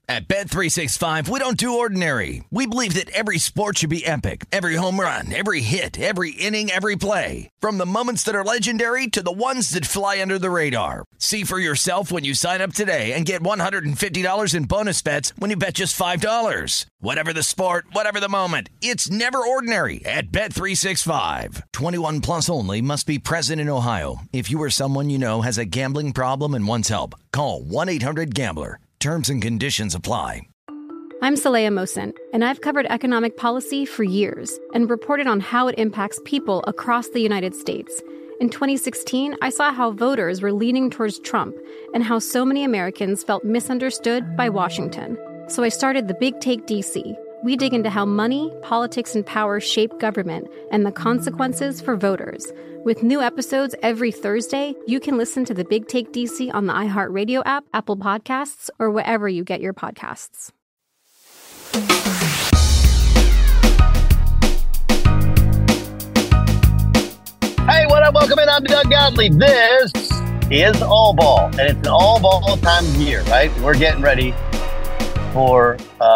At Bet365, we don't do ordinary. We believe that every sport should be epic. Every home run, every hit, every inning, every play. From the moments that are legendary to the ones that fly under the radar. See for yourself when you sign up today and get $150 in bonus bets when you bet just $5. Whatever the sport, whatever the moment, it's never ordinary at Bet365. 21 plus only. Must be present in Ohio. If you or someone you know has a gambling problem and wants help, call 1-800-GAMBLER. Terms and conditions apply. I'm Saleha Mohsin, and I've covered economic policy for years and reported on how it impacts people across the United States. In 2016, I saw how voters were leaning towards Trump and how so many Americans felt misunderstood by Washington. So I started The Big Take DC. We dig into how money, politics, and power shape government and the consequences for voters. With new episodes every Thursday, you can listen to The Big Take DC on the iHeartRadio app, Apple Podcasts, or wherever you get your podcasts. Hey, what up? Welcome in. I'm Doug Gottlieb. This is All Ball, and it's an all ball time of year, right? We're getting ready for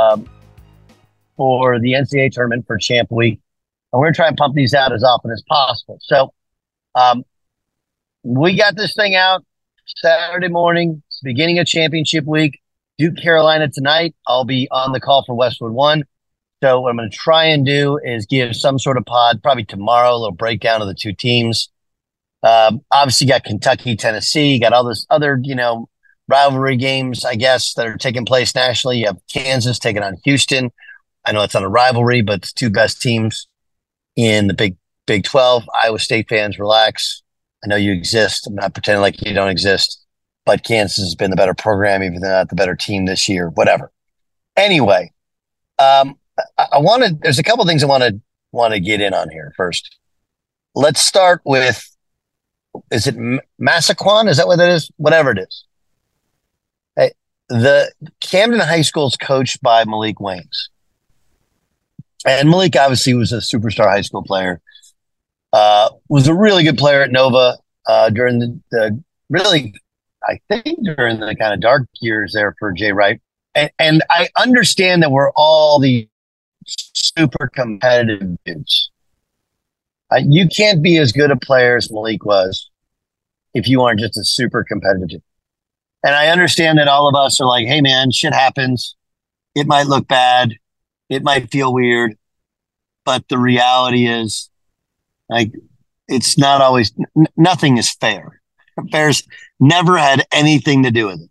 the NCAA tournament for Champ Week, and we're going to try and pump these out as often as possible. So, we got this thing out Saturday morning. It's the beginning of championship week. Duke, Carolina tonight. I'll be on the call for Westwood One. So what I'm going to try and do is give some sort of pod, probably tomorrow, a little breakdown of the two teams. Obviously, you got Kentucky, Tennessee. You got all this other, rivalry games, I guess, that are taking place nationally. You have Kansas taking on Houston. I know it's not a rivalry, but it's two best teams in the Big 12. Iowa State fans, relax. I know you exist. I'm not pretending like you don't exist, but Kansas has been the better program, even though they're not the better team this year, whatever. Anyway, there's a couple things I want to get in on here first. Let's start with, is it Massaquan? Is that what that is? Whatever it is. Hey, the Camden High School is coached by Malik Waynes. And Malik obviously was a superstar high school player. Was a really good player at Nova during the really, I think, during the kind of dark years there for Jay Wright. And I understand that we're all the super competitive dudes. You can't be as good a player as Malik was if you aren't just a super competitive dude. And I understand that all of us are like, hey, man, shit happens. It might look bad. It might feel weird. But the reality is, like, it's not always, nothing is fair. Fair's never had anything to do with it.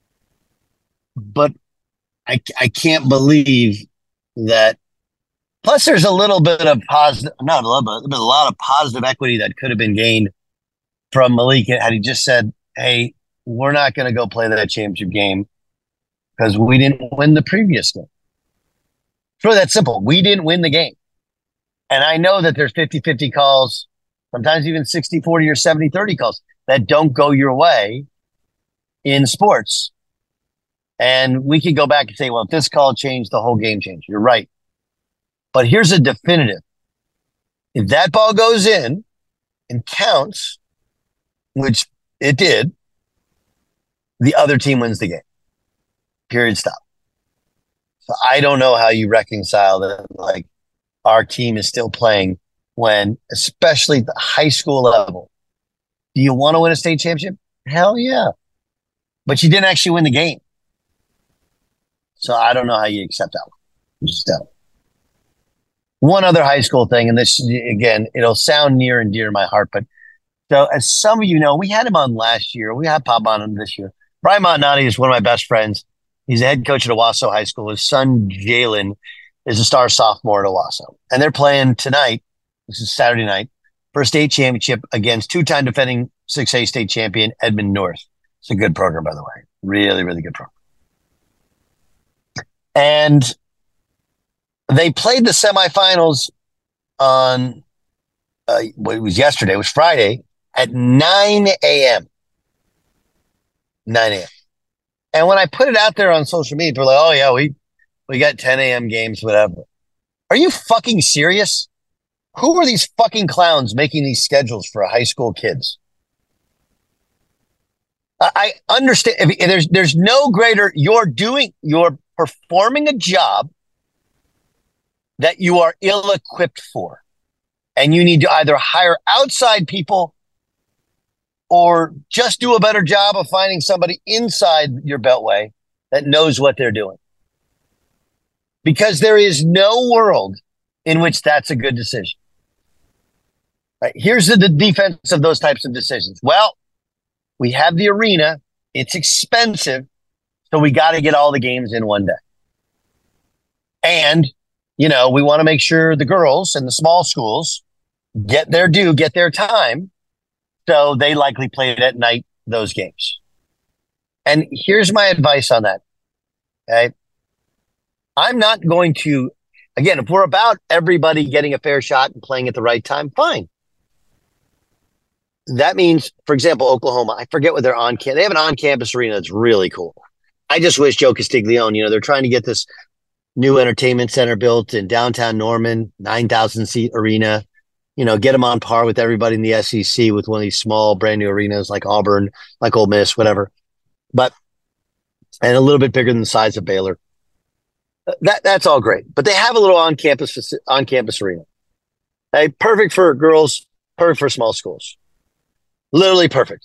But I can't believe that. Plus, there's a little bit of positive, not a little bit, but a lot of positive equity that could have been gained from Malik had he just said, hey, we're not going to go play that championship game because we didn't win the previous game. It's really that simple. We didn't win the game. And I know that there's 50-50 calls, sometimes even 60-40 or 70-30 calls that don't go your way in sports. And we could go back and say, well, if this call changed, the whole game changed. You're right. But here's a definitive. If that ball goes in and counts, which it did, the other team wins the game. Period. Stop. So I don't know how you reconcile that, like, our team is still playing when, especially at the high school level, do you want to win a state championship? Hell yeah. But you didn't actually win the game. So I don't know how you accept that one. Just don't. One other high school thing, and this, again, it'll sound near and dear to my heart, but so as some of you know, we had him on last year. We had Pop on him this year. Brian Montanati is one of my best friends. He's the head coach at Owasso High School. His son, Jalen, is a star sophomore at Owasso. And they're playing tonight, this is Saturday night, for a state championship against two-time defending 6A state champion Edmond North. It's a good program, by the way. Really, really good program. And they played the semifinals on, it was yesterday, it was Friday, at 9 a.m. 9 a.m. And when I put it out there on social media, people are like, oh, yeah, we got 10 a.m. games, whatever. Are you fucking serious? Who are these fucking clowns making these schedules for high school kids? I understand. There's no greater, you're performing a job that you are ill-equipped for. And you need to either hire outside people or just do a better job of finding somebody inside your beltway that knows what they're doing. Because there is no world in which that's a good decision. Right, here's the defense of those types of decisions. Well, we have the arena. It's expensive. So we got to get all the games in one day. And, we want to make sure the girls and the small schools get their due, get their time. So they likely played at night, those games. And here's my advice on that. Okay. I'm not going to, again, if we're about everybody getting a fair shot and playing at the right time, fine. That means, for example, Oklahoma, I forget what they're on campus. They have an on-campus arena that's really cool. I just wish Joe Castiglione, they're trying to get this new entertainment center built in downtown Norman, 9,000 seat arena, get them on par with everybody in the SEC with one of these small brand new arenas like Auburn, like Ole Miss, whatever. And a little bit bigger than the size of Baylor. That's all great. But they have a little on-campus arena. Hey, perfect for girls, perfect for small schools. Literally perfect.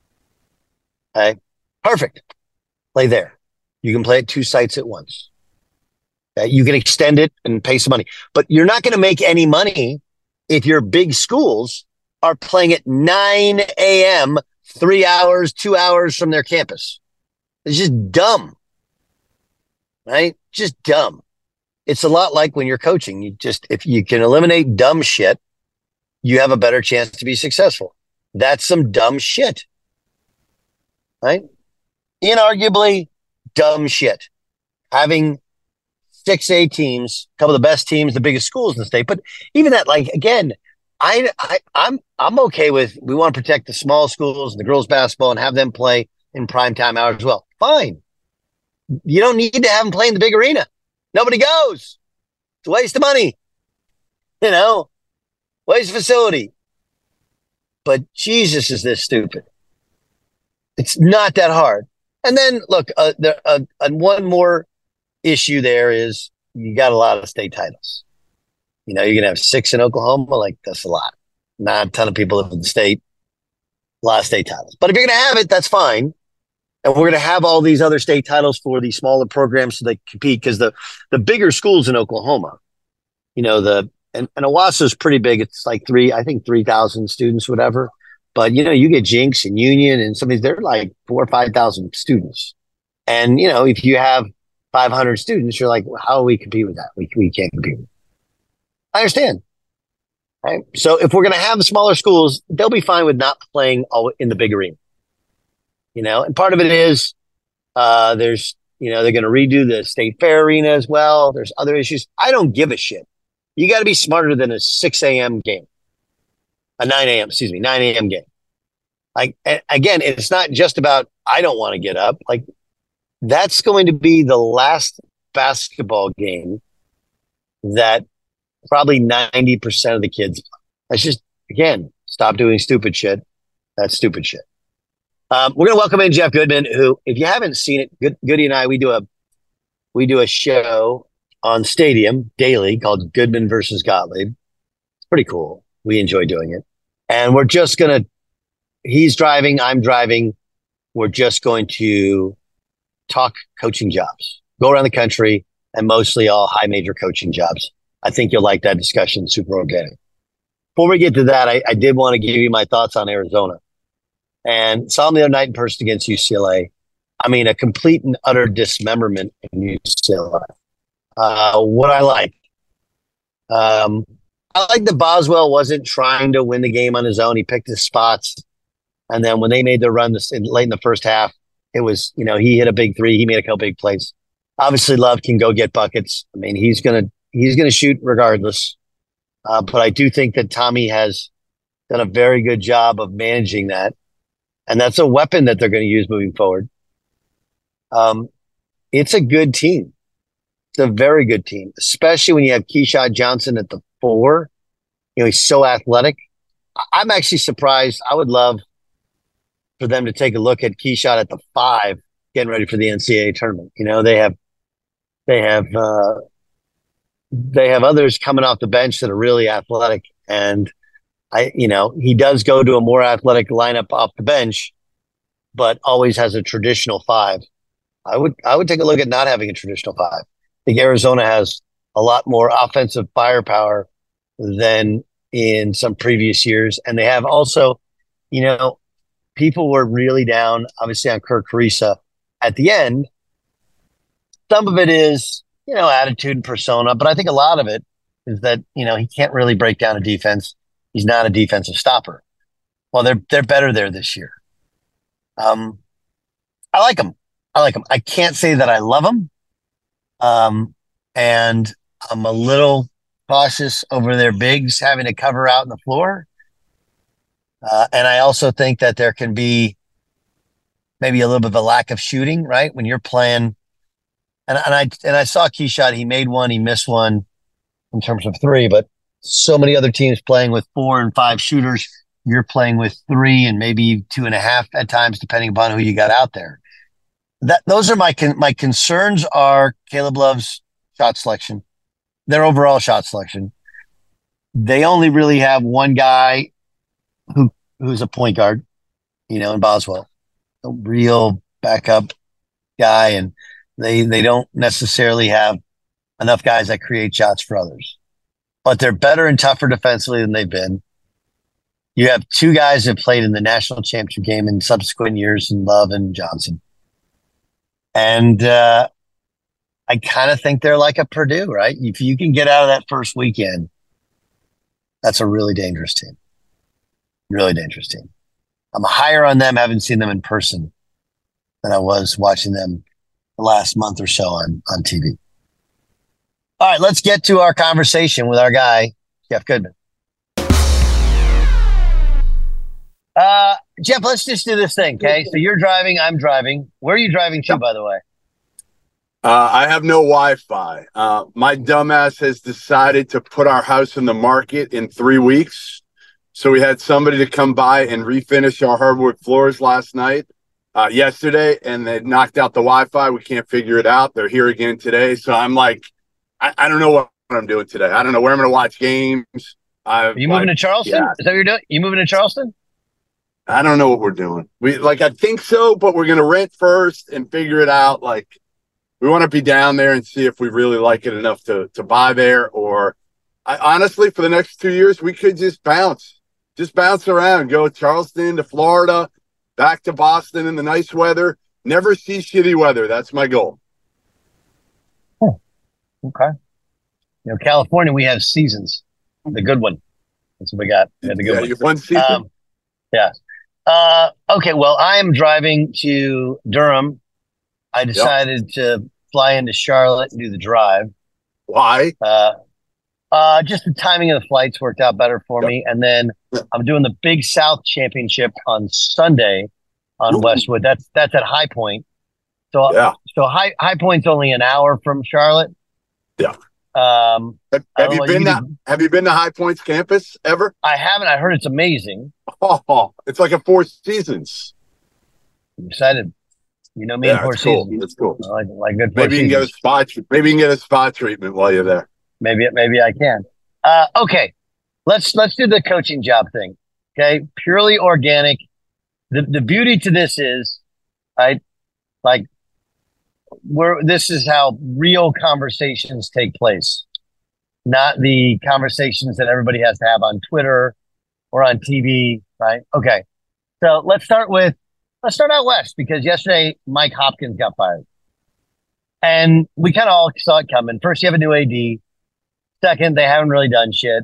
Okay. Perfect. Play there. You can play at 2 sites at once. Okay. You can extend it and pay some money, but you're not going to make any money if your big schools are playing at 9 a.m., 3 hours, 2 hours from their campus. It's just dumb. Right? Just dumb. It's a lot like when you're coaching. If you can eliminate dumb shit, you have a better chance to be successful. That's some dumb shit. Right? Inarguably dumb shit. Having 6A teams, a couple of the best teams, the biggest schools in the state. But even that, again, I'm okay with, we want to protect the small schools and the girls basketball and have them play in primetime hours as well. Fine. You don't need to have them play in the big arena. Nobody goes. It's a waste of money. Waste of facility. But Jesus, is this stupid? It's not that hard. And then look, one more issue there is you got a lot of state titles. You're going to have 6 in Oklahoma. That's a lot. Not a ton of people live in the state. A lot of state titles. But if you're going to have it, that's fine. And we're going to have all these other state titles for the smaller programs so they compete, because the bigger schools in Oklahoma, and Owasso is pretty big. It's like 3,000 students, whatever. But, you get Jinx and Union and some of these, they're like 4,000 or 5,000 students. And, if you have 500 students, you're like, well, how do we compete with that? We can't compete with it. I understand. Right. So if we're going to have the smaller schools, they'll be fine with not playing all in the big arena. And part of it is there's, they're going to redo the State Fair arena as well. There's other issues. I don't give a shit. You got to be smarter than a 6 a.m. game, a 9 a.m. game. Again, it's not just about, I don't want to get up. That's going to be the last basketball game that probably 90% of the kids play. That's just, again, stop doing stupid shit. That's stupid shit. We're going to welcome in Jeff Goodman, who, if you haven't seen it, Goody and I, we do a show on Stadium daily called Goodman versus Gottlieb. It's pretty cool. We enjoy doing it. And we're just going to, he's driving, I'm driving. We're just going to talk coaching jobs, go around the country, and mostly all high major coaching jobs. I think you'll like that discussion. Super organic. Before we get to that, I did want to give you my thoughts on Arizona. And saw them the other night in person against UCLA. I mean, a complete and utter dismemberment in UCLA. What I like that Boswell wasn't trying to win the game on his own. He picked his spots. And then when they made the run late in the first half, it was, he hit a big 3. He made a couple big plays. Obviously, Love can go get buckets. I mean, he's gonna shoot regardless. But I do think that Tommy has done a very good job of managing that. And that's a weapon that they're going to use moving forward. It's a good team. It's a very good team, especially when you have Keyshawn Johnson at the 4. He's so athletic. I'm actually surprised. I would love for them to take a look at Keyshawn at the 5, getting ready for the NCAA tournament. They have They have others coming off the bench that are really athletic, and he does go to a more athletic lineup off the bench, but always has a traditional five. I would take a look at not having a traditional five. I think Arizona has a lot more offensive firepower than in some previous years, and they have also, people were really down, obviously, on Kirk Carissa at the end. Some of it is, attitude and persona, but I think a lot of it is that, he can't really break down a defense. He's not a defensive stopper. Well, they're better there this year. I like them. I can't say that I love them. And I'm a little cautious over their bigs having to cover out in the floor. And I also think that there can be maybe a little bit of a lack of shooting, right? When you're playing, and I saw Keyshot, he made one, he missed one in terms of three, but so many other teams playing with 4 and 5 shooters. You're playing with 3 and maybe 2.5 at times, depending upon who you got out there. Those are my concerns are Caleb Love's shot selection, their overall shot selection. They only really have one guy who's a point guard, in Boswell, a real backup guy, and they don't necessarily have enough guys that create shots for others. But they're better and tougher defensively than they've been. You have 2 guys that played in the national championship game in subsequent years, in Love and Johnson. And I kind of think they're like a Purdue, right? If you can get out of that first weekend, that's a really dangerous team. Really dangerous team. I'm higher on them having seen them in person than I was watching them the last month or so on TV. All right, let's get to our conversation with our guy, Jeff Goodman. Jeff, let's just do this thing, okay? So you're driving, I'm driving. Where are you driving to, by the way? I have no Wi-Fi. My dumbass has decided to put our house in the market in 3 weeks. So we had somebody to come by and refinish our hardwood floors yesterday, and they knocked out the Wi-Fi. We can't figure it out. They're here again today. So I'm like, I don't know what I'm doing today. I don't know where I'm going to watch games. Are you moving to Charleston? Yeah. Is that what you're doing? You moving to Charleston? I don't know what we're doing. I think so, but we're going to rent first and figure it out. We want to be down there and see if we really like it enough to buy there. Or honestly, for the next 2 years, we could just bounce around, go Charleston to Florida, back to Boston in the nice weather, never see shitty weather. That's my goal. Okay. California, we have seasons. The good one. That's what we got. Yeah, the good one. One season? Yeah. Okay, well, I am driving to Durham. I decided to fly into Charlotte and do the drive. Why? Just the timing of the flights worked out better for me. And then I'm doing the Big South Championship on Sunday on Westwood. That's at High Point. So High Point's only an hour from Charlotte. Yeah. Have you been to High Point's campus ever? I haven't. I heard it's amazing. Oh, it's like a Four Seasons. I'm excited. Me in Four Seasons. That's cool. I like good. Maybe you can get a spa. Maybe you can get a spa treatment while you're there. Maybe I can. Okay, let's do the coaching job thing. Okay, purely organic. The beauty to this is, this is how real conversations take place, not the conversations that everybody has to have on Twitter or on TV, right? Okay, so let's start out west, because yesterday Mike Hopkins got fired, and we kind of all saw it coming. First, you have a new AD. Second, they haven't really done shit.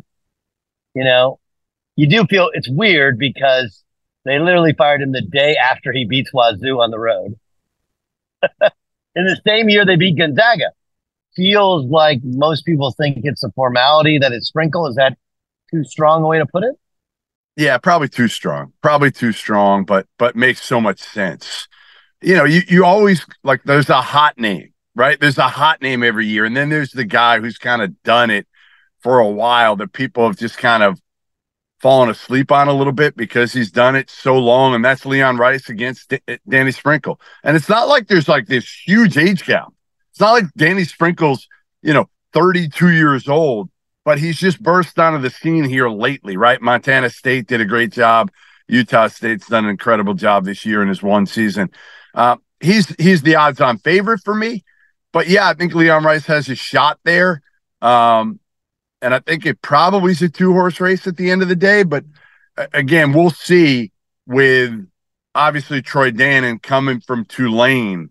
You do feel it's weird because they literally fired him the day after he beats Wazoo on the road. In the same year they beat Gonzaga. Feels like most people think it's a formality that it's Sprinkle. Is that too strong a way to put it? Yeah, probably too strong, but makes so much sense. You always there's a hot name, right? There's a hot name every year. And then there's the guy who's kind of done it for a while that people have just kind of fallen asleep on a little bit because he's done it so long. And that's Leon Rice against Danny Sprinkle. And it's not like there's this huge age gap. It's not like Danny Sprinkle's, 32 years old, but he's just burst onto the scene here lately, right? Montana State did a great job. Utah State's done an incredible job this year in his one season. He's the odds-on favorite for me. But, yeah, I think Leon Rice has a shot there. And I think it probably is a two-horse race at the end of the day. But, again, we'll see with, obviously, Troy Dannen coming from Tulane,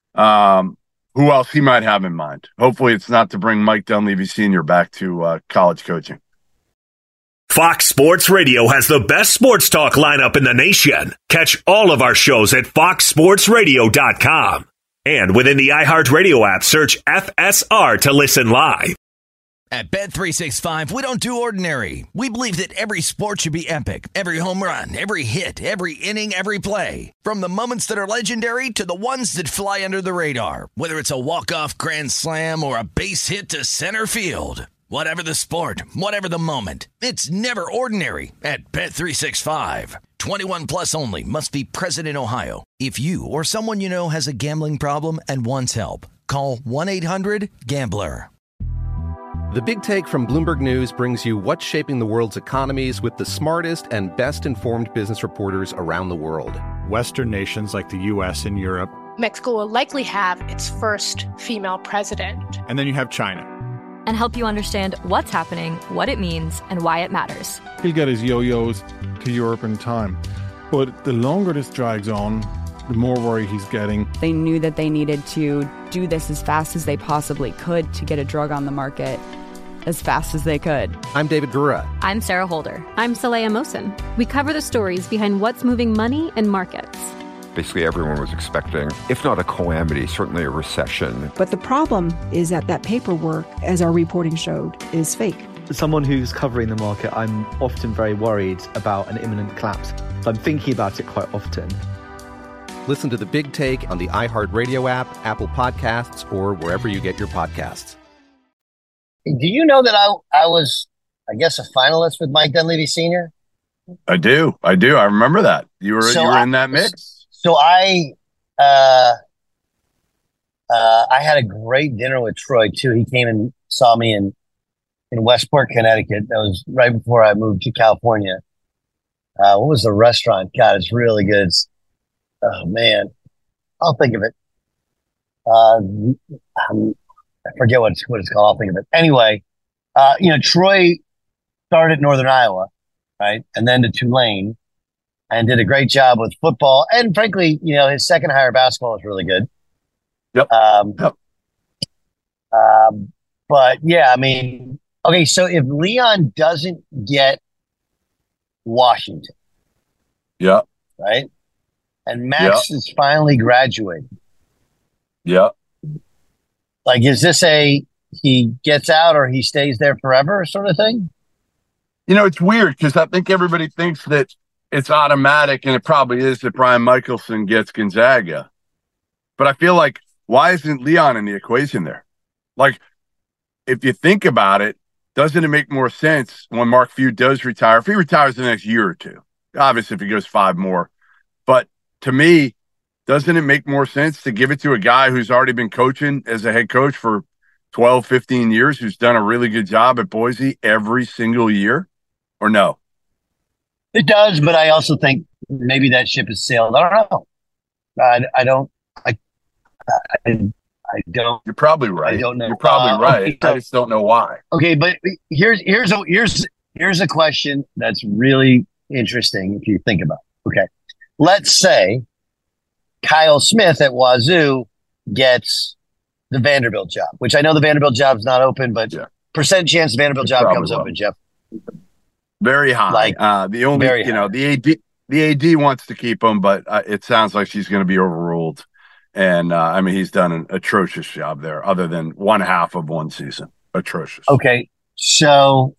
who else he might have in mind. Hopefully it's not to bring Mike Dunleavy Sr. back to college coaching. Fox Sports Radio has the best sports talk lineup in the nation. Catch all of our shows at foxsportsradio.com. And within the iHeartRadio app, search FSR to listen live. At Bet365, we don't do ordinary. We believe that every sport should be epic. Every home run, every hit, every inning, every play. From the moments that are legendary to the ones that fly under the radar. Whether it's a walk-off grand slam or a base hit to center field. Whatever the sport, whatever the moment. It's never ordinary at Bet365. 21 plus only. Must be present in Ohio. If you or someone you know has a gambling problem and wants help, call 1-800-GAMBLER. The Big Take from Bloomberg News brings you what's shaping the world's economies with the smartest and best-informed business reporters around the world. Western nations like the U.S. and Europe. Mexico will likely have its first female president. And then you have China. And help you understand what's happening, what it means, and why it matters. He'll get his yo-yos to Europe in time. But the longer this drags on, the more worry he's getting. They knew that they needed to do this as fast as they possibly could to get a drug on the market as fast as they could. I'm David Gura. I'm Sarah Holder. I'm Saleha Mohsen. We cover the stories behind what's moving money and markets. Basically, everyone was expecting, if not a calamity, certainly a recession. But the problem is that paperwork, as our reporting showed, is fake. As someone who's covering the market, I'm often very worried about an imminent collapse. I'm thinking about it quite often. Listen to The Big Take on the iHeartRadio app, Apple Podcasts, or wherever you get your podcasts. Do you know that I was, I guess, a finalist with Mike Dunleavy Sr.? I do. I remember that. You were in that mix. So I had a great dinner with Troy too. He came and saw me in Westport, Connecticut. That was right before I moved to California. What was the restaurant? God, it's really good. Oh man, I'll think of it. I forget what it's called. I'll think of it. Anyway, Troy started at Northern Iowa, right? And then to Tulane and did a great job with football. And frankly, his second hire basketball was really good. Yep. But yeah, I mean, okay. So if Leon doesn't get Washington, yeah, right. And Max is finally graduating. Yeah. Like, is this he gets out or he stays there forever sort of thing? It's weird because I think everybody thinks that it's automatic, and it probably is, that Brian Michelson gets Gonzaga. But I feel like, why isn't Leon in the equation there? Like, if you think about it, doesn't it make more sense when Mark Few does retire? If he retires the next year or two, obviously if he goes 5 more. But to me, doesn't it make more sense to give it to a guy who's already been coaching as a head coach for 12, 15 years, who's done a really good job at Boise every single year? Or no? It does, but I also think maybe that ship has sailed. I don't know. I don't. You're probably right. I don't know. You're probably right. Okay, so, I just don't know why. Okay, but here's a question that's really interesting if you think about it. Okay, let's say Kyle Smith at Wazoo gets the Vanderbilt job, which I know the Vanderbilt job's not open, but percent chance the Vanderbilt job comes open, Jeff. Very high. Like, the only, the AD wants to keep him, but it sounds like she's going to be overruled. And he's done an atrocious job there, other than one half of one season. Atrocious. Okay, so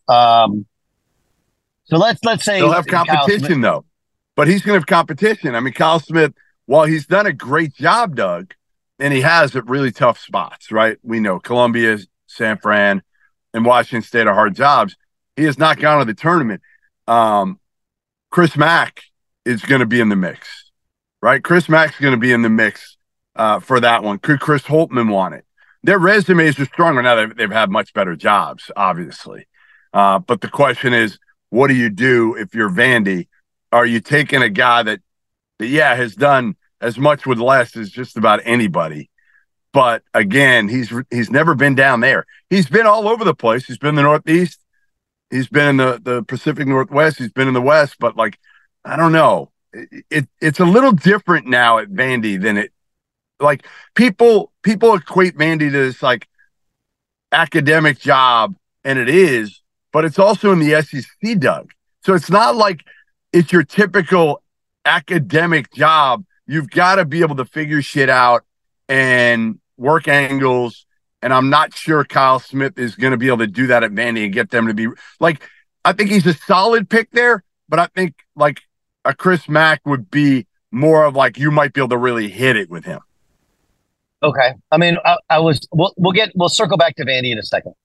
let's say he'll have competition though, but he's going to have competition. I mean, Kyle Smith, while he's done a great job, Doug, and he has at really tough spots, right? We know Columbia, San Fran, and Washington State are hard jobs. He has not gone to the tournament. Chris Mack is going to be in the mix, right? Chris Mack's going to be in the mix for that one. Could Chris Holtmann want it? Their resumes are stronger now. They've had much better jobs, obviously. But the question is, what do you do if you're Vandy? Are you taking a guy that has done as much with less as just about anybody? But again, he's never been down there. He's been all over the place. He's been in the Northeast. He's been in the Pacific Northwest. He's been in the West. But like, I don't know. It's a little different now at Vandy than it. Like people equate Vandy to this like academic job, and it is, but it's also in the SEC, Doug. So it's not like it's your typical academic job. You've got to be able to figure shit out and work angles. And I'm not sure Kyle Smith is going to be able to do that at Vandy and get them to be like, I think he's a solid pick there, but I think like a Chris Mack would be more of like, you might be able to really hit it with him. Okay. I mean, we'll circle back to Vandy in a second.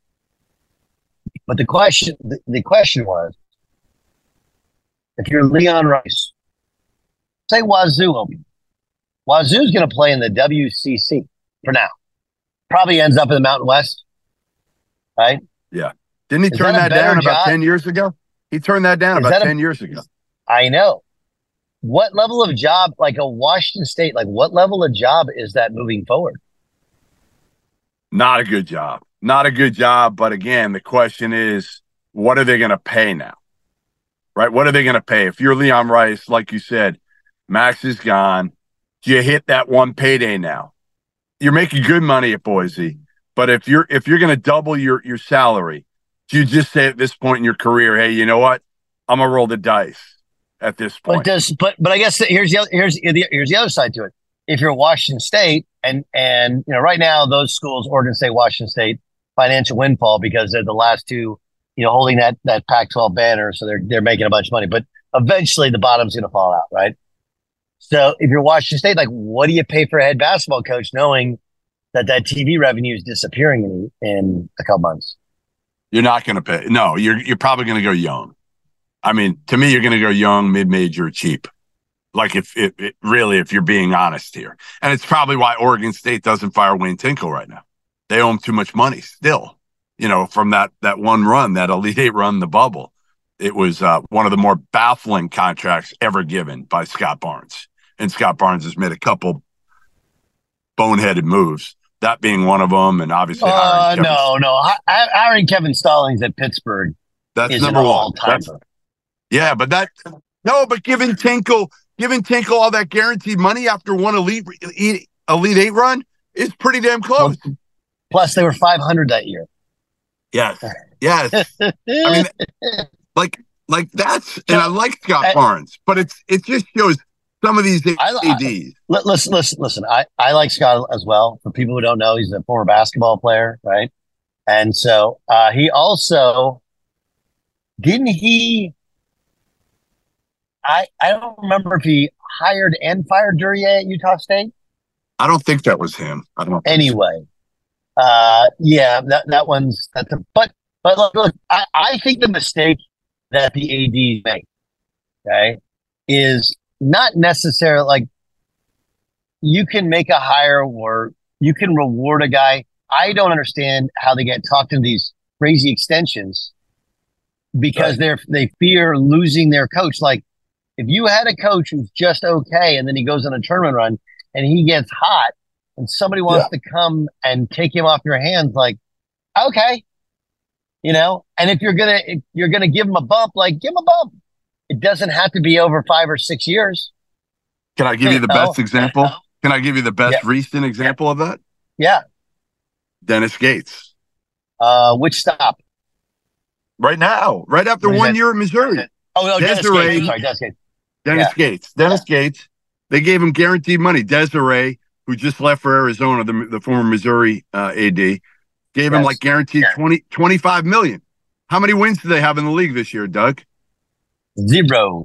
But the question was, if you're Leon Rice, say Wazoo open. Wazoo's going to play in the WCC for now. Probably ends up in the Mountain West, right? Yeah. Didn't he turn that down about 10 years ago? He turned that down about 10 years ago. I know. What level of job, like a Washington State, like what level of job is that moving forward? Not a good job. Not a good job. But again, the question is, what are they going to pay now? Right? What are they going to pay? If you're Leon Rice, like you said, Max is gone. Do you hit that one payday now? You're making good money at Boise, but if you're going to double your salary, do you just say at this point in your career, hey, you know what? I'm gonna roll the dice at this point. But I guess here's the other side to it. If you're Washington State and right now those schools, Oregon State, Washington State, financial windfall because they're the last two, holding that Pac-12 banner, so they're making a bunch of money. But eventually the bottom's going to fall out, right? So if you're Washington State, like, what do you pay for a head basketball coach knowing that TV revenue is disappearing in a couple months? You're not going to pay. No, you're probably going to go young. I mean, to me, you're going to go young, mid-major, cheap. Like if you're being honest here. And it's probably why Oregon State doesn't fire Wayne Tinkle right now. They owe him too much money still, from that one run, that Elite Eight run, the bubble. It was one of the more baffling contracts ever given by Scott Barnes. And Scott Barnes has made a couple boneheaded moves, that being one of them. And obviously, hiring Kevin Stallings at Pittsburgh. That's number one. But giving Tinkle all that guaranteed money after one Elite Eight run is pretty damn close. Plus, they were 500 that year. Yes. I mean, like that's, and I like Scott Barnes, but it just shows some of these ADs. Listen. I like Scott as well. For people who don't know, he's a former basketball player, right? And so he also didn't he. I don't remember if he hired and fired Duryea at Utah State. I don't think that was him. I don't know. Anyway, that one's but look, I think the mistake that the ADs make, okay, is not necessarily like you can make a hire or you can reward a guy. I don't understand how they get talked into these crazy extensions because they fear losing their coach. Like if you had a coach who's just okay and then he goes on a tournament run and he gets hot and somebody wants to come and take him off your hands, like, okay. And if you're gonna give him a bump, like give him a bump. It doesn't have to be over 5 or 6 years. Can I give you the best example? Can I give you the best recent example of that? Yeah. Dennis Gates. Which stop? Right now, right after 1 year in Missouri. Oh, Dennis Gates. Sorry, Dennis Gates. Dennis Gates. They gave him guaranteed money. Desiree, who just left for Arizona, the former Missouri AD. Gave him like guaranteed 25 million. How many wins do they have in the league this year, Doug? Zero.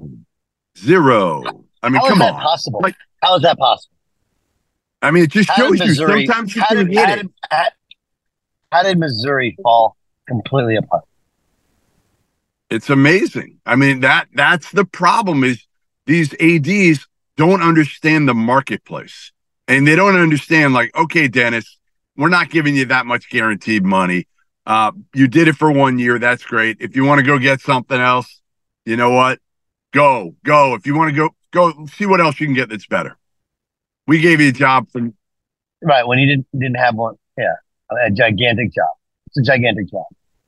I mean, come on. Possible? Like, how is that possible? I mean, it just shows you sometimes you can hit it. How did Missouri fall completely apart? It's amazing. I mean, that's the problem is these ADs don't understand the marketplace. And they don't understand, like, okay, Dennis, we're not giving you that much guaranteed money. You did it for 1 year. That's great. If you want to go get something else, you know what? Go. If you want to go see what else you can get that's better. We gave you a job for right when you didn't have one. Yeah, a gigantic job. It's a gigantic job.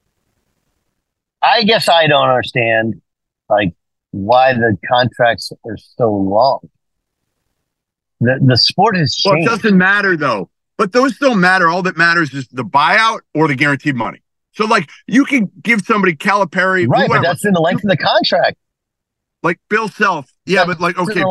I guess I don't understand like why the contracts are so long. The sport has changed. Well, it doesn't matter though. But those don't matter. All that matters is the buyout or the guaranteed money. So, like, you can give somebody Calipari, right? Whoever, but that's in the length of the contract. Like Bill Self, yeah, but like okay,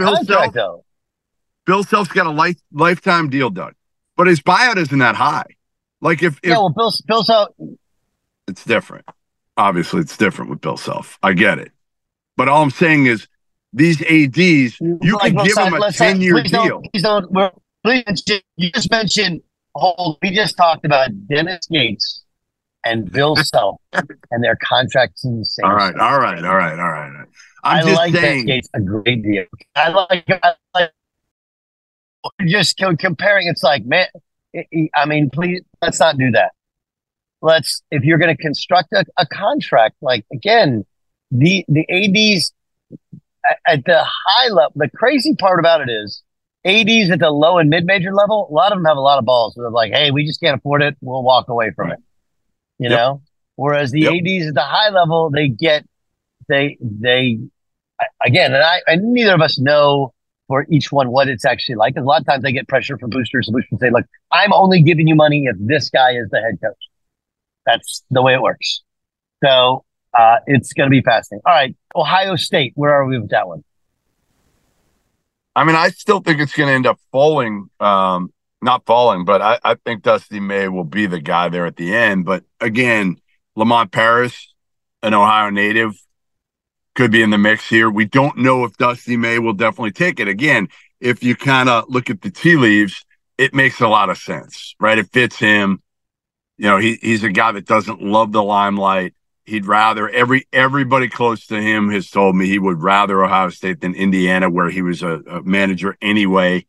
Bill Self's got a lifetime deal, Doug, but his buyout isn't that high. Like if Bill Self, it's different. Obviously, it's different with Bill Self. I get it, but all I'm saying is these ADs, you can give them a 10-year deal. Please, you just mentioned. We just talked about Dennis Gates and Bill Self and their contracts in the same. All right. I'm just like saying, Dennis Gates a great deal. I like just comparing. It's like, man, I mean, please, let's not do that. If you're going to construct a contract, like again, the ADs at the high level. The crazy part about it is. ADs at the low and mid-major level, a lot of them have a lot of balls. So they're like, hey, we just can't afford it. We'll walk away from it. You know? Whereas the ADs at the high level, they again, and neither of us know for each one what it's actually like. Because a lot of times they get pressure from boosters. The boosters say, look, I'm only giving you money if this guy is the head coach. That's the way it works. So it's going to be fascinating. All right. Ohio State, where are we with that one? I mean, I still think it's going to end up falling, not falling, but I think Dusty May will be the guy there at the end. But again, Lamont Paris, an Ohio native, could be in the mix here. We don't know if Dusty May will definitely take it. Again, if you kind of look at the tea leaves, it makes a lot of sense, right? It fits him. You know, he's a guy that doesn't love the limelight. He'd rather everybody close to him has told me he would rather Ohio State than Indiana, where he was a manager anyway.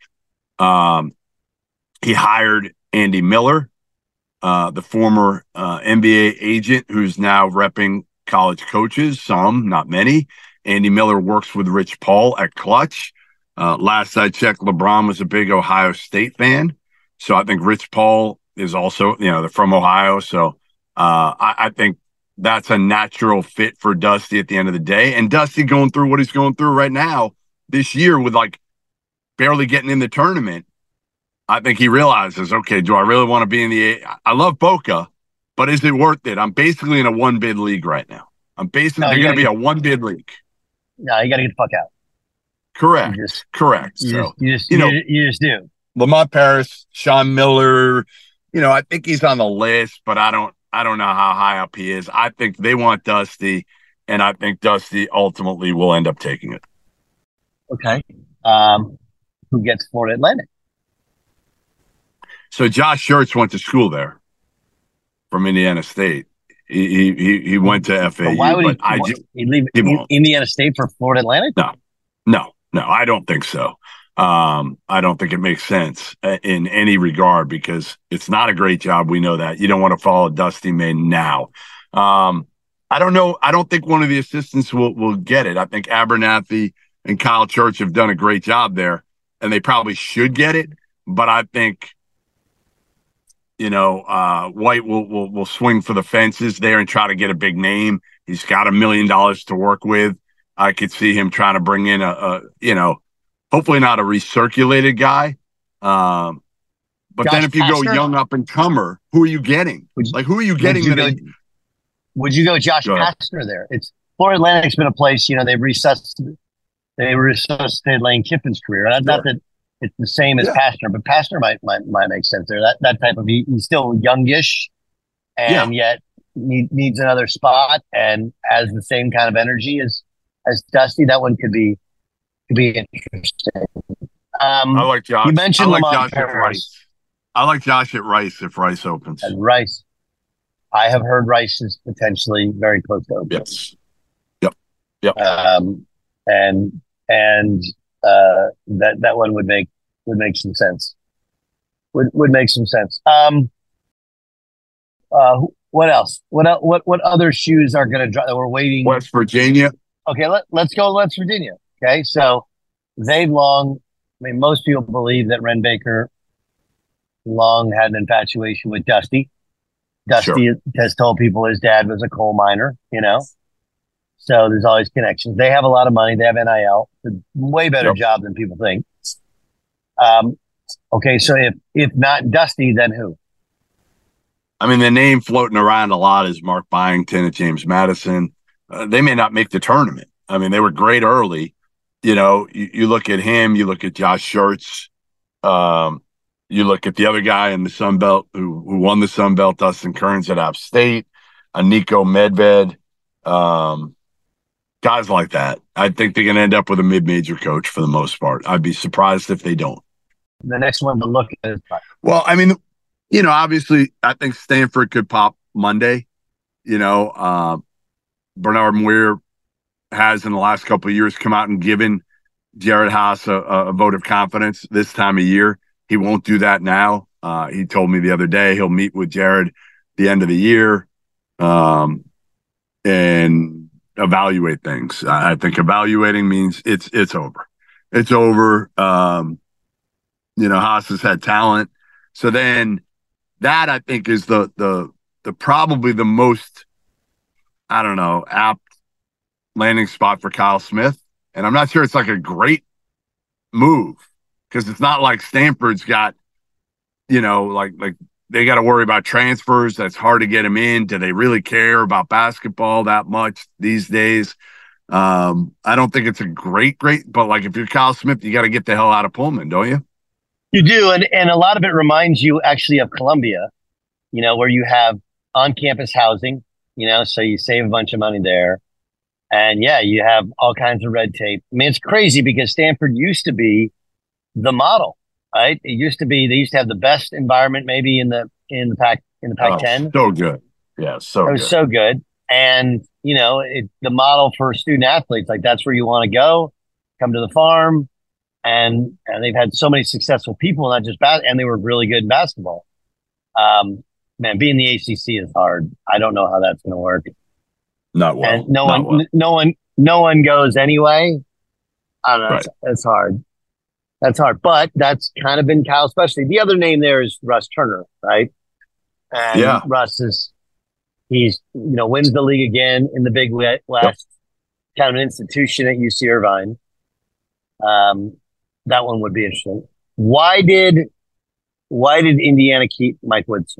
He hired Andy Miller, the former NBA agent who's now repping college coaches, some, not many. Andy Miller works with Rich Paul at Clutch. Last I checked, LeBron was a big Ohio State fan. So I think Rich Paul is also, they're from Ohio. So I think that's a natural fit for Dusty at the end of the day. And Dusty going through what he's going through right now this year with like barely getting in the tournament, I think he realizes, okay, do I really want to be in the I love Boca, but is it worth it? I'm basically in a one-bid league right now. I'm basically going to be a one-bid league. No, you got to get the fuck out. Correct. Correct. You just do. Lamont Paris, Sean Miller, I think he's on the list, but I don't know how high up he is. I think they want Dusty, and I think Dusty ultimately will end up taking it. Okay. Who gets Florida Atlantic? So Josh Schertz went to school there from Indiana State. He went to FAU. But why would he leave Indiana State for Florida Atlantic? No, I don't think so. I don't think it makes sense in any regard because it's not a great job. We know that. You don't want to follow Dusty May now. I don't know. I don't think one of the assistants will get it. I think Abernathy and Kyle Church have done a great job there, and they probably should get it. But I think, White will swing for the fences there and try to get a big name. He's got $1 million to work with. I could see him trying to bring in hopefully not a recirculated guy. But Josh then if you Pastner? go young up and comer, who are you getting? Who are you getting? Would you go Josh Pastner there? It's Florida Atlantic's been a place, they resuscitated Lane Kiffin's career. Not that it's the same as Pastner, but Pastner might make sense there. That type of he's still youngish and yet needs another spot and has the same kind of energy as Dusty. That one could be interesting. I like Josh. You mentioned Josh at Rice. I like Josh at Rice if Rice opens. At Rice. I have heard Rice is potentially very close to open. Yes. Yep. And that one would make some sense. would make some sense. What else? What other shoes are going to drop that we're waiting? West Virginia. Okay, let's go West Virginia. Okay, so most people believe that Ren Baker long had an infatuation with Dusty. Dusty has told people his dad was a coal miner, so there's always connections. They have a lot of money. They have NIL. It's a way better job than people think. Okay, so if not Dusty, then who? I mean, the name floating around a lot is Mark Byington and James Madison. They may not make the tournament. I mean, they were great early. You look at him, you look at Josh Schertz, you look at the other guy in the Sun Belt who won the Sun Belt, Dustin Kearns at App State, Nico Medved, guys like that. I think they're going to end up with a mid-major coach for the most part. I'd be surprised if they don't. The next one to look at is well, I mean, obviously, I think Stanford could pop Monday. Bernard Moyer has in the last couple of years come out and given Jared Haas a vote of confidence this time of year. He won't do that now. He told me the other day he'll meet with Jared the end of the year and evaluate things. I think evaluating means it's over. It's over. Haas has had talent. So then that I think is the probably the most, I don't know, apt landing spot for Kyle Smith. And I'm not sure it's like a great move because it's not like Stanford's got, like they got to worry about transfers. That's hard to get them in. Do they really care about basketball that much these days? I don't think it's a great, but like if you're Kyle Smith, you got to get the hell out of Pullman, don't you? You do. And a lot of it reminds you actually of Columbia, where you have on-campus housing, so you save a bunch of money there. And yeah, you have all kinds of red tape. I mean, it's crazy because Stanford used to be the model, right? They used to have the best environment maybe in the Pac-10. So good. Yeah, it was so good. And, the model for student athletes, like that's where you want to go, come to the farm. And they've had so many successful people, not just and they were really good in basketball. Man, being the ACC is hard. I don't know how that's going to work. Not well. And no one goes anyway. I don't know. Right. It's hard. That's hard. But that's kind of been Kyle's specialty. The other name there is Russ Turner, right? And Russ he's wins the league again in the Big West. Yep. Kind of an institution at UC Irvine. That one would be interesting. Why did Indiana keep Mike Woodson?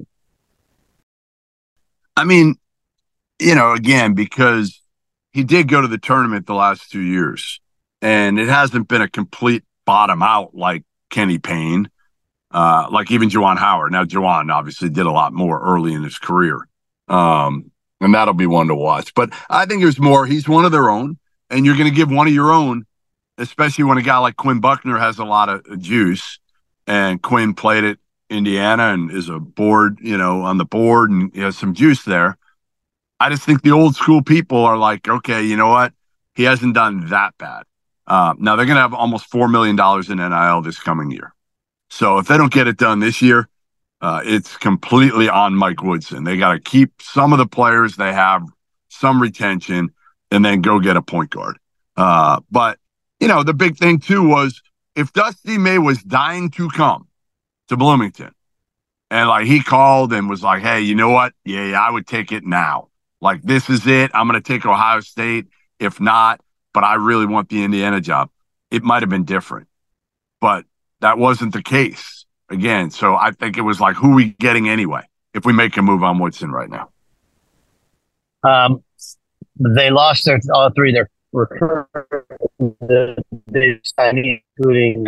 I mean, again, because he did go to the tournament the last 2 years, and it hasn't been a complete bottom out like Kenny Payne, like even Juwan Howard. Now, Juwan obviously did a lot more early in his career, and that'll be one to watch. But I think there's more. He's one of their own, and you're going to give one of your own, especially when a guy like Quinn Buckner has a lot of juice, and Quinn played at Indiana and is a board, on the board, and he has some juice there. I just think the old school people are like, okay, you know what? He hasn't done that bad. Now they're going to have almost $4 million in NIL this coming year. So if they don't get it done this year, it's completely on Mike Woodson. They got to keep some of the players they have, some retention, and then go get a point guard. But the big thing too was if Dusty May was dying to come to Bloomington and like he called and was like, hey, you know what? Yeah, I would take it now. Like, this is it. I'm going to take Ohio State. If not, but I really want the Indiana job. It might have been different, but that wasn't the case again. So I think it was like, who are we getting anyway if we make a move on Woodson right now? They lost all three of their recruiters, including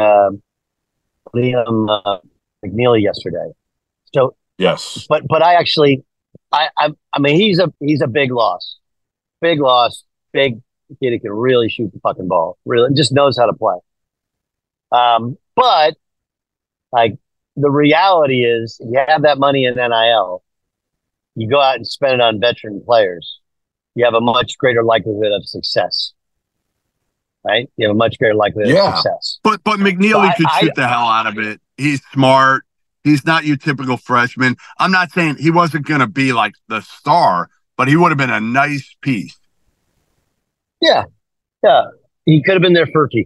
Liam McNeely yesterday. So yes, but I actually, I mean, he's a big loss, big kid who can really shoot the fucking ball, really just knows how to play. But like the reality is, you have that money in NIL, you go out and spend it on veteran players, you have a much greater likelihood of success. Right? You have a much greater likelihood of success. But McNeely could shoot the hell out of it. He's smart. He's not your typical freshman. I'm not saying he wasn't going to be like the star, but he would have been a nice piece. Yeah. He could have been their Furky.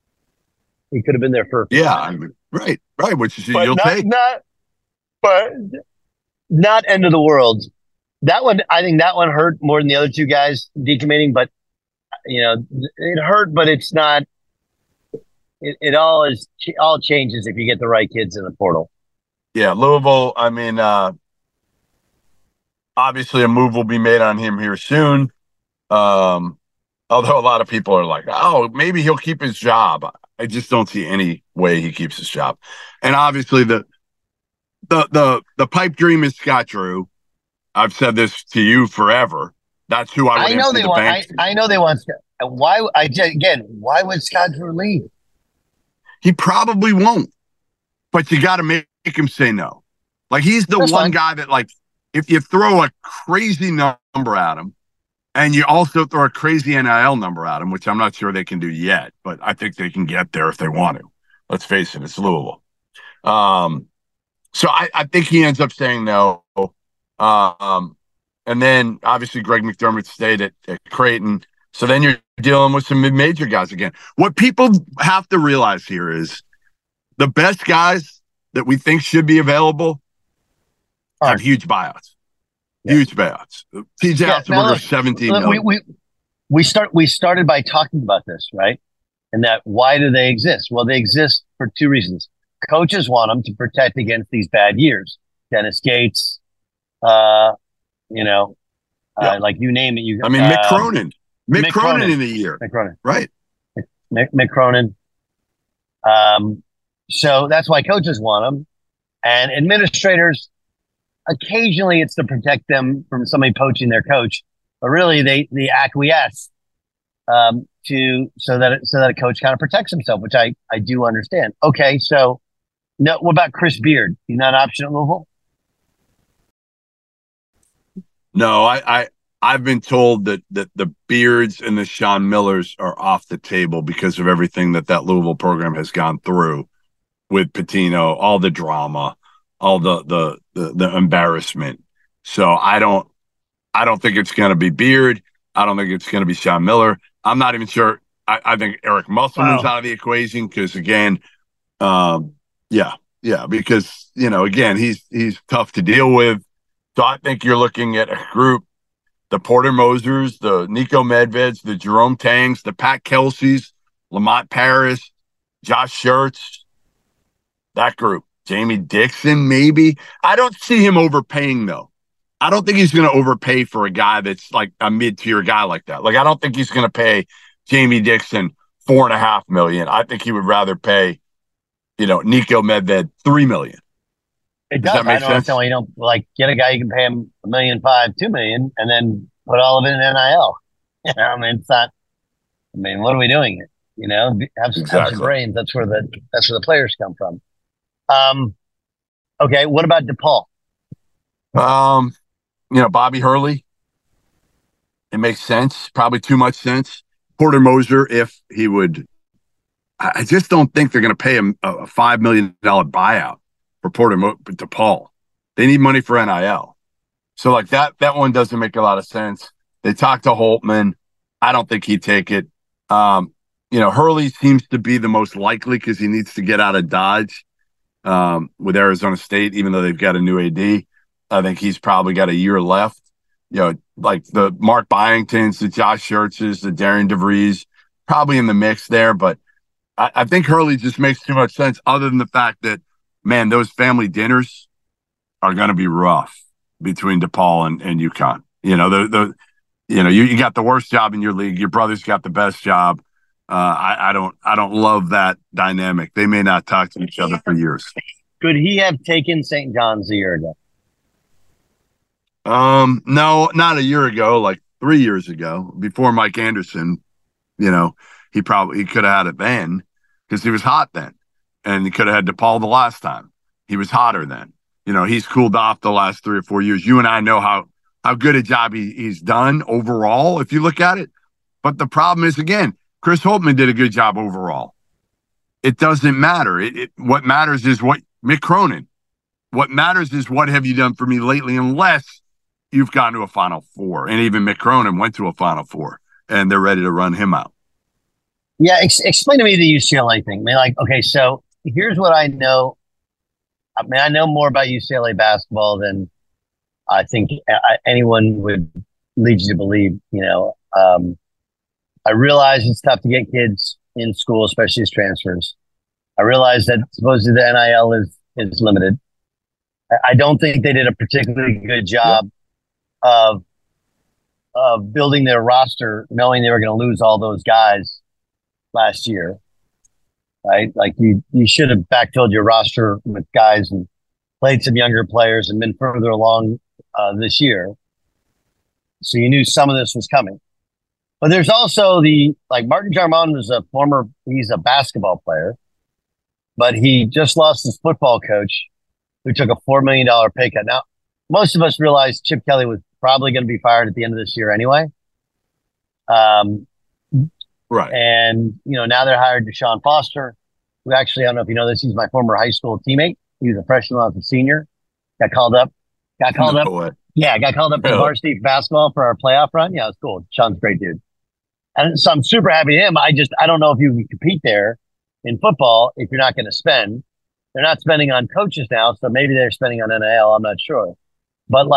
Yeah, I mean, right. Which is but you'll take. But not end of the world. That one, I think that one hurt more than the other two guys decommitting. But it hurt, but it's not. It all changes if you get the right kids in the portal. Yeah, Louisville. I mean, obviously a move will be made on him here soon. Although a lot of people are like, oh, maybe he'll keep his job. I just don't see any way he keeps his job. And obviously the pipe dream is Scott Drew. I've said this to you forever. That's who I would empty the bank to. I know they want Scott. Why would Scott Drew leave? He probably won't. But you got to make him say no. Like, he's the one guy that, like, if you throw a crazy number at him, and you also throw a crazy NIL number at him, which I'm not sure they can do yet, but I think they can get there if they want to. Let's face it, it's Louisville. So I think he ends up saying no. And then, obviously, Greg McDermott stayed at Creighton. So then you're dealing with some mid-major guys again. What people have to realize here is the best guys that we think should be available have huge buyouts. Huge buyouts. TJ Otzelberger, 17 million. We started by talking about this, right? And that why do they exist? Well, they exist for two reasons. Coaches want them to protect against these bad years. Dennis Gates, like you name it. Mick Cronin. Mick Cronin in a year. Mick Cronin. Right. Mick Cronin. So that's why coaches want them. And administrators, occasionally it's to protect them from somebody poaching their coach, but really they acquiesce so that a coach kind of protects himself, which I do understand. Okay, so no, what about Chris Beard? He's not an option at Louisville? No, I've been told that the Beards and the Sean Millers are off the table because of everything that Louisville program has gone through with Pitino, all the drama, all the embarrassment. So I don't think it's going to be Beard. I don't think it's going to be Sean Miller. I'm not even sure. I think Eric Musselman's out of the equation because, again, because, again, he's tough to deal with. So I think you're looking at a group, the Porter Mosers, the Nico Medveds, the Jerome Tangs, the Pat Kelseys, Lamont Paris, Josh Schertz, that group. Jamie Dixon, maybe. I don't see him overpaying, though. I don't think he's going to overpay for a guy that's like a mid-tier guy like that. Like, I don't think he's going to pay Jamie Dixon $4.5 million. I think he would rather pay, Nico Medved $3 million. It does. That make sense? Understand why you don't get a guy you can pay him $1.5 million, $2 million, and then put all of it in NIL. It's not. What are we doing here? Have some brains. That's where the players come from. Okay. What about DePaul? Bobby Hurley. It makes sense. Probably too much sense. Porter Moser, if he would. I just don't think they're going to pay him a $5 million buyout for DePaul. They need money for NIL. So that one doesn't make a lot of sense. They talked to Holtman. I don't think he'd take it. Hurley seems to be the most likely because he needs to get out of Dodge with Arizona State, even though they've got a new AD. I think he's probably got a year left. Like the Mark Byingtons, the Josh Schertzes, the Darian DeVries, probably in the mix there. But I think Hurley just makes too much sense other than the fact that, man, those family dinners are going to be rough between DePaul and UConn. You got the worst job in your league. Your brother's got the best job. I don't love that dynamic. They may not talk to each other for years. Could he have taken St. John's a year ago? No, not a year ago, like 3 years ago, before Mike Anderson. He could have had it then because he was hot then. And he could have had DePaul the last time. He was hotter then. He's cooled off the last 3 or 4 years. You and I know how good a job he's done overall, if you look at it. But the problem is, again, Chris Holtman did a good job overall. It doesn't matter. What matters is what Mick Cronin. What matters is what have you done for me lately, unless you've gotten to a Final Four. And even Mick Cronin went to a Final Four, and they're ready to run him out. Yeah, explain to me the UCLA thing. I mean, like, okay, so here's what I know. I mean, I know more about UCLA basketball than I think anyone would lead you to believe. I realize it's tough to get kids in school, especially as transfers. I realize that supposedly the NIL is limited. I don't think they did a particularly good job of building their roster, knowing they were going to lose all those guys last year. Right? Like you should have backfilled your roster with guys and played some younger players and been further along this year. So you knew some of this was coming. But there's also Martin Jarmon he's a basketball player, but he just lost his football coach who took a $4 million pay cut. Now, most of us realized Chip Kelly was probably going to be fired at the end of this year anyway. Right. And, now they're hired Deshaun Foster, who actually, I don't know if you know this, he's my former high school teammate. He was a freshman when I was a senior. Got called up. Yeah, got called up for varsity basketball for our playoff run. Yeah, it was cool. Sean's a great dude. And so I'm super happy to him. I don't know if you can compete there in football if you're not going to spend. They're not spending on coaches now, so maybe they're spending on NIL. I'm not sure. But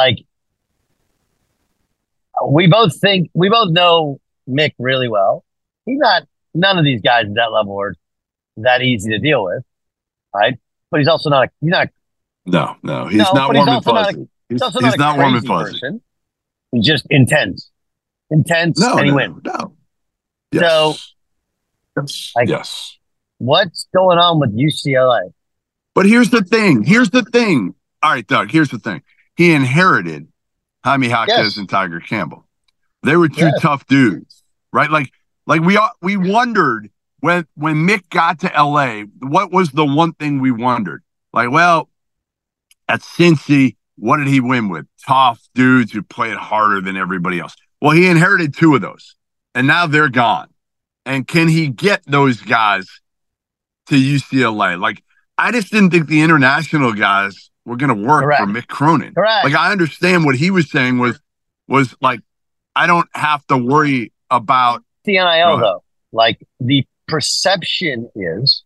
we both know Mick really well. None of these guys at that level are that easy to deal with, right? But he's also not. No, he's not warm and fuzzy. He's not warm and fuzzy. Person. He's just intense, and he wins. No. Yes. So, yes. What's going on with UCLA? But here's the thing. All right, Doug, here's the thing. He inherited Jaime Jaquez and Tiger Campbell. They were two tough dudes, right? Like we wondered when Mick got to LA, what was the one thing we wondered? Like, well, at Cincy, what did he win with? Tough dudes who played harder than everybody else. Well, he inherited two of those, and now they're gone. And can he get those guys to UCLA? Like, I just didn't think the international guys were going to work for Mick Cronin. Correct. Like, I understand what he was saying was like, I don't have to worry about the NIL though. Like, the perception is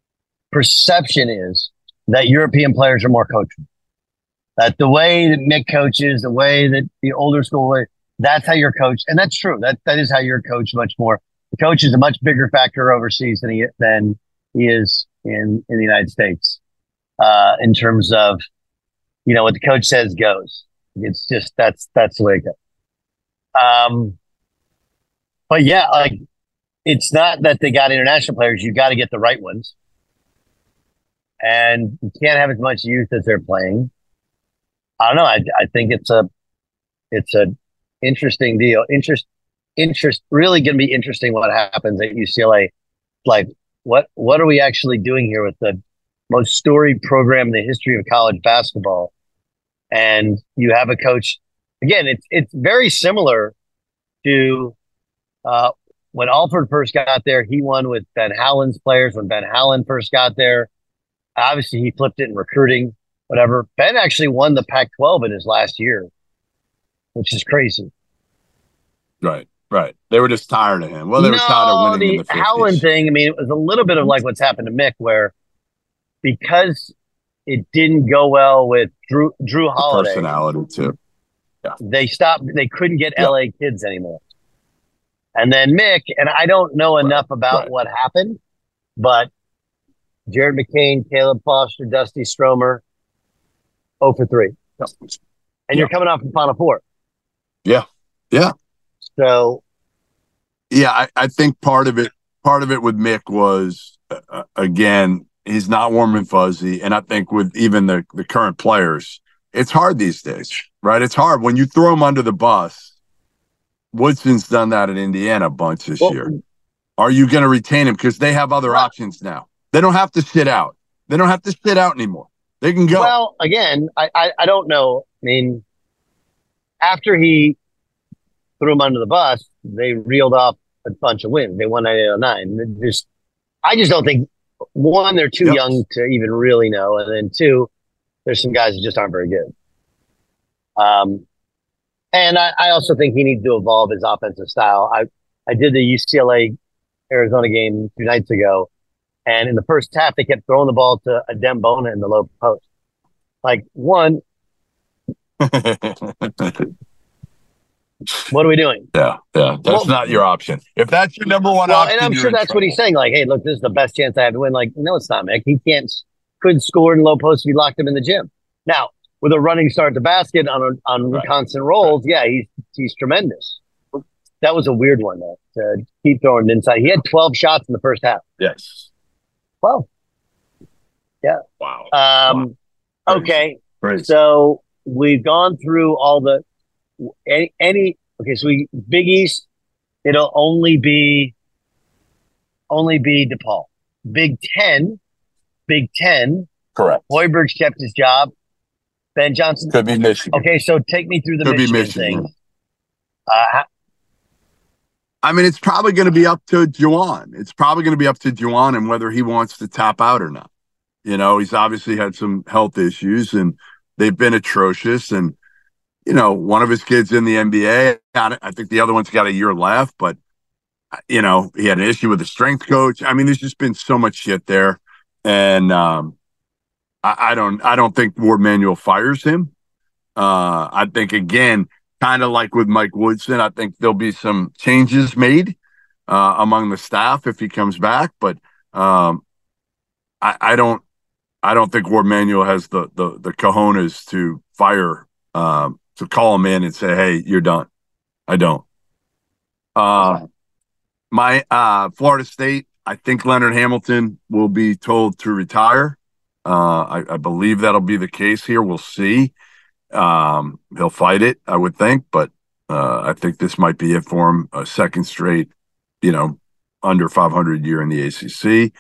that European players are more coachable. That the way that Mick coaches, the way that the older school way, that's how you're coached. And that's true. That is how you're coached much more. The coach is a much bigger factor overseas than he is in the United States, in terms of, what the coach says goes. It's just, that's the way it goes. But yeah, like, it's not that they got international players. You got to get the right ones. And you can't have as much youth as they're playing. I don't know. I think it's a interesting deal. Really going to be interesting what happens at UCLA. Like, what are we actually doing here with the most storied program in the history of college basketball? And you have a coach. Again, it's very similar to when Alford first got there. He won with Ben Howland's players when Ben Howland first got there. Obviously, he flipped it in recruiting, whatever. Ben actually won the Pac-12 in his last year, which is crazy. Right. They were just tired of him. Well, they were tired of winning in the 50s. The Howland thing, I mean, it was a little bit of like what's happened to Mick, where because it didn't go well with Drew Holiday. Personality, too. Yeah. They couldn't get LA kids anymore. And then Mick, and I don't know enough about what happened, but Jared McCain, Caleb Foster, Dusty Stromer, 0 for 3. And you're coming off the Final Four. Yeah. So, yeah, I think part of it with Mick was, again, he's not warm and fuzzy. And I think with even the current players, it's hard these days, right? It's hard when you throw them under the bus. Woodson's done that at Indiana a bunch this year. Are you going to retain him? Because they have other options now. They don't have to sit out. They don't have to sit out anymore. They can go. Well, again, I don't know. I mean, after he threw him under the bus, they reeled off a bunch of wins. They won 98-09. I just don't think, one, they're too young to even really know. And then two, There's some guys that just aren't very good. And I also think he needs to evolve his offensive style. I did the UCLA Arizona game 2 nights ago, and in the first half, they kept throwing the ball to Adem Bona in the low post. Like, one, what are we doing? Yeah. That's not your option. If that's your number one option, and I'm sure that's what he's saying. Like, hey, look, this is the best chance I have to win. Like, no, it's not, Mick. He couldn't score in low post if you locked him in the gym. Now, with a running start at the basket on constant rolls, yeah, he's tremendous. That was a weird one, though, to keep throwing it inside. He had 12 shots in the first half. Yes. 12. Yeah. Wow. Okay. Crazy. So we've gone through all the okay. So Big East, it'll only be DePaul. Big Ten. Correct. Hoiberg's kept his job. Ben Johnson could be Michigan. Okay, so take me through the Michigan thing. I mean, it's probably going to be up to Juwan. It's probably going to be up to Juwan and whether he wants to tap out or not. You know, he's obviously had some health issues and they've been atrocious. And, you know, one of his kids in the NBA, I think the other one's got a year left, but, you know, he had an issue with the strength coach. I mean, there's just been so much shit there. And I don't think Warde Manuel fires him. I think, again, kind of like with Mike Woodson, I think there'll be some changes made among the staff if he comes back. But I don't think Warde Manuel has the cojones to fire, to call him in and say, hey, you're done. I don't. My Florida State, I think Leonard Hamilton will be told to retire. I believe that'll be the case here. We'll see. He'll fight it, I would think, but I think this might be it for him. A second straight, under 500 year in the ACC.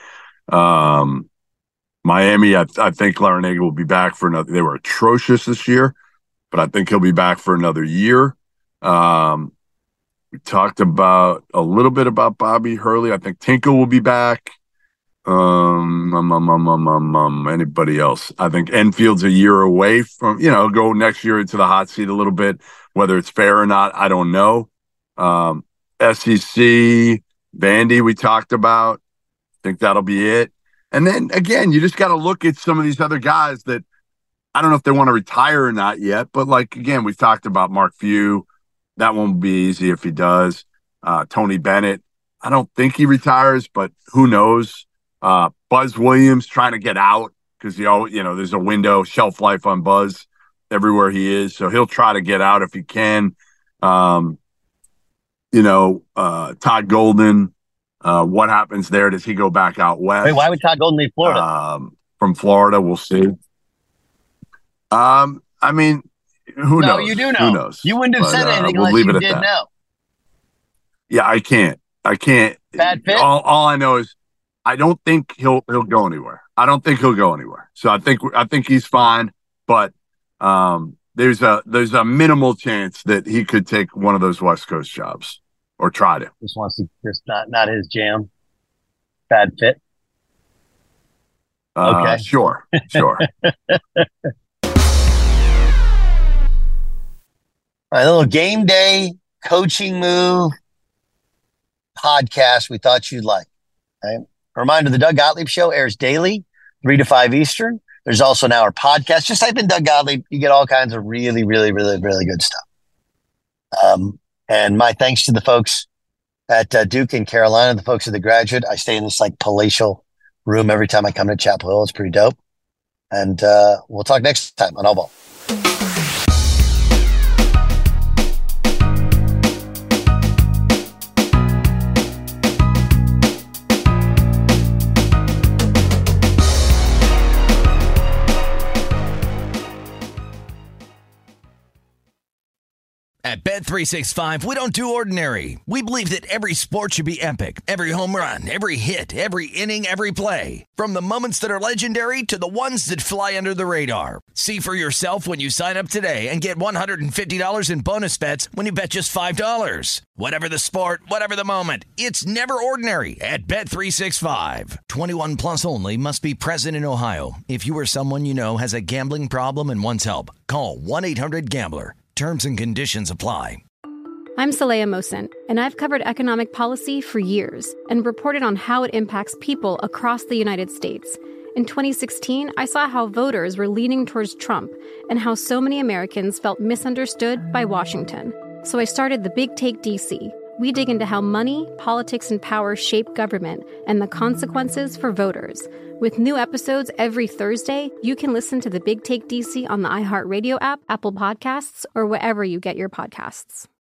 Miami, I think Larrañaga will be back for another. They were atrocious this year, but I think he'll be back for another year. We talked about a little bit about Bobby Hurley. I think Tinkle will be back. Anybody else? I think Enfield's a year away from, go next year into the hot seat a little bit. Whether it's fair or not, I don't know. SEC, Vandy, we talked about. I think that'll be it. And then, again, you just got to look at some of these other guys that I don't know if they want to retire or not yet. But, again, we've talked about Mark Few. That won't be easy if he does. Tony Bennett. I don't think he retires, but who knows? Buzz Williams trying to get out because, there's a window, shelf life on Buzz everywhere he is. So he'll try to get out if he can. Todd Golden, what happens there? Does he go back out west? Wait, why would Todd Golden leave Florida? From Florida, we'll see. I mean, who knows? No, you do know. Who knows? You wouldn't have said anything we'll unless you did know. Yeah, I can't. Bad fit? All I know is I don't think he'll go anywhere. I don't think he'll go anywhere. So I think he's fine, but there's a minimal chance that he could take one of those West Coast jobs or try to. Just wants to not his jam. Bad fit. Okay. Sure. All right, a little game day coaching move podcast we thought you'd like. Okay? A reminder, the Doug Gottlieb Show airs daily, 3 to 5 Eastern. There's also now our podcast. Just type in Doug Gottlieb. You get all kinds of really, really, really, really good stuff. And my thanks to the folks at Duke and Carolina, the folks at The Graduate. I stay in this palatial room every time I come to Chapel Hill. It's pretty dope. And we'll talk next time on All Ball. At Bet365, we don't do ordinary. We believe that every sport should be epic. Every home run, every hit, every inning, every play. From the moments that are legendary to the ones that fly under the radar. See for yourself when you sign up today and get $150 in bonus bets when you bet just $5. Whatever the sport, whatever the moment, it's never ordinary at Bet365. 21 plus only. Must be present in Ohio. If you or someone you know has a gambling problem and wants help, call 1-800-GAMBLER. Terms and conditions apply. I'm Saleha Mohsin, and I've covered economic policy for years and reported on how it impacts people across the United States. In 2016, I saw how voters were leaning towards Trump and how so many Americans felt misunderstood by Washington. So I started The Big Take DC. We dig into how money, politics, and power shape government and the consequences for voters. With new episodes every Thursday, you can listen to The Big Take DC on the iHeartRadio app, Apple Podcasts, or wherever you get your podcasts.